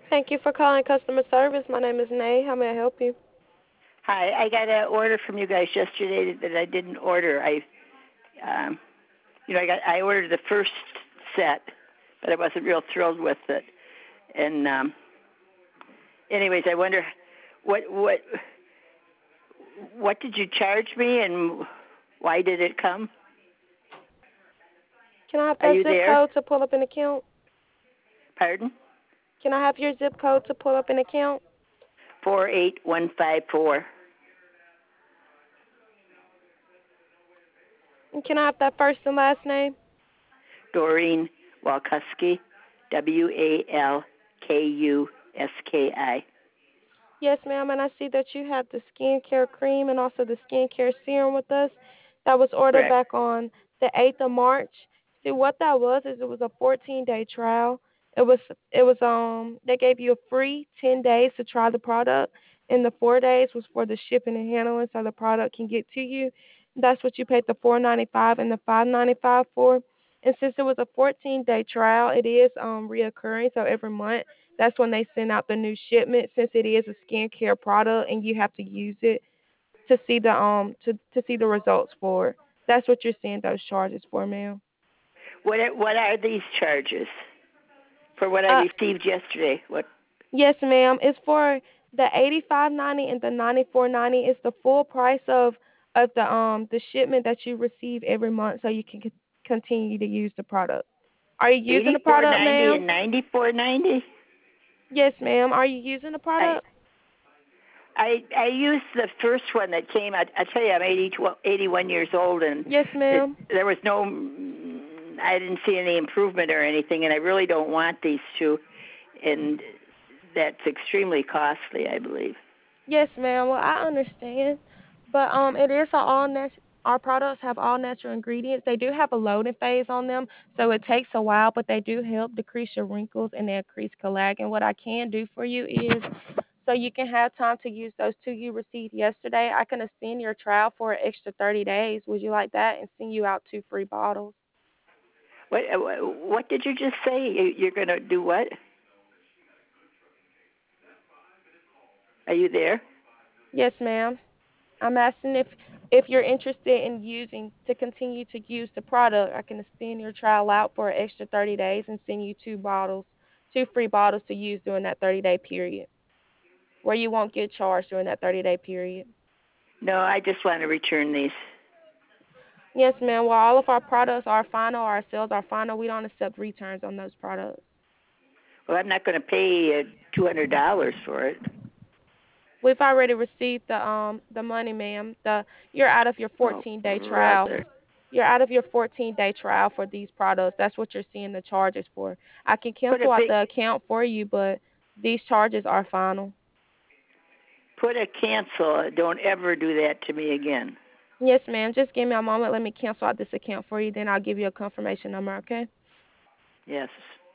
Thank you for calling customer service. My name is Nay. How may I help you? Hi, I got an order from you guys yesterday that I didn't order. Um, I ordered the first set, but I wasn't real thrilled with it. And anyways, I wonder what what what did you charge me, and why did it come? Can I have Are that you zip there? code to pull up an account? Pardon? Can I have your zip code to pull up an account? 48154. And can I have that first and last name? Doreen Walkuski, WALKUSKI. Yes, ma'am. And I see that you have the skincare cream and also the skincare serum with us. That was ordered Correct. back on the 8th of March. See, what that was is it was a 14-day trial. It was they gave you a free 10 days to try the product, and the 4 days was for the shipping and handling so the product can get to you. That's what you paid the $4.95 and the $5.95 for. And since it was a 14-day trial, it is reoccurring, so every month that's when they send out the new shipment since it is a skincare product and you have to use it to see the see the results for it. That's what you're seeing those charges for, ma'am. What are these charges for what I Uh received yesterday? What? yes, ma'am. It's for the 85.90 and the 94.90. It's the full price of the shipment that you receive every month so you can continue to use the product. Are you using the product, 84.90 ma'am? and 94.90. Yes, ma'am. Are you using the I product? I used the first one that came. I tell you, I'm 81 years old, and Yes, ma'am. there was no. I didn't see any improvement or anything, and I really don't want these two, and that's extremely costly, I believe. Yes, ma'am. Well, I understand, but it is a all natural. Our products have all natural ingredients. They do have a loading phase on them, so it takes a while, but they do help decrease your wrinkles and they increase collagen. What I can do for you is, so you can have time to use those two you received yesterday, I can extend your trial for an extra 30 days. Would you like that, and send you out 2 free bottles? What did you just say? You're going to do what? Are you there? Yes, ma'am. I'm asking if you're interested in using to continue to use the product. I can extend your trial out for an extra 30 days and send you 2 bottles, 2 free bottles to use during that 30-day period, where you won't get charged during that 30-day period. No, I just want to return these. Yes, ma'am. Well, all of our products are final. Our sales are final. We don't accept returns on those products. Well, I'm not going to pay $200 for it. We've already received the money, ma'am. The You're out of your Oh, 14-day trial. brother. You're out of your 14-day trial for these products. That's what you're seeing the charges for. I can Put a cancel out big the account for you, but these charges are final. Put a cancel. Don't ever do that to me again. Yes, ma'am. Just give me a moment. Let me cancel out this account for you. Then I'll give you a confirmation number, okay? Yes.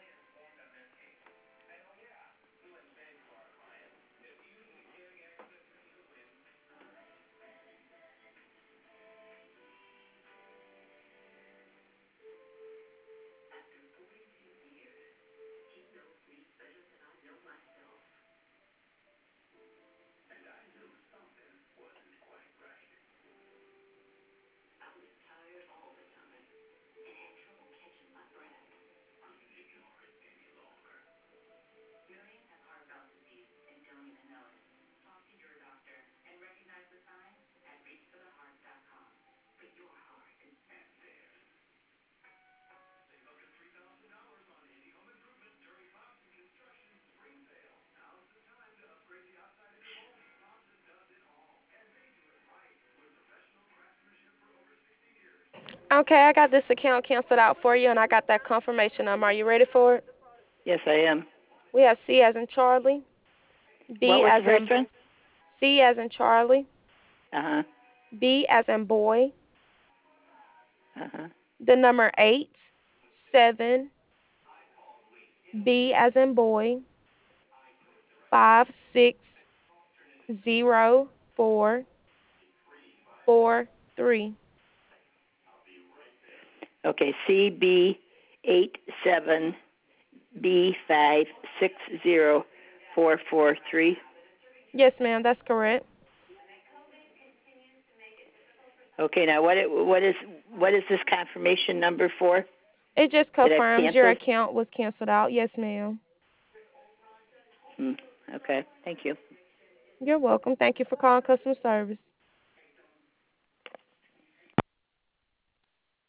Okay, I got this account canceled out for you, and I got that confirmation number. Are you ready for it? Yes, I am. We have C as in Charlie, What B was as the first in one? C as in Charlie, Uh-huh. B as in boy, Uh-huh. the number 8, 7, B as in boy, 560443. Okay, CB87B56043. 443. Yes, ma'am, that's correct. Okay, now what is this confirmation number for? It just That I've confirms your canceled? account was canceled out. Yes, ma'am. Okay, thank you. You're welcome. Thank you for calling customer service.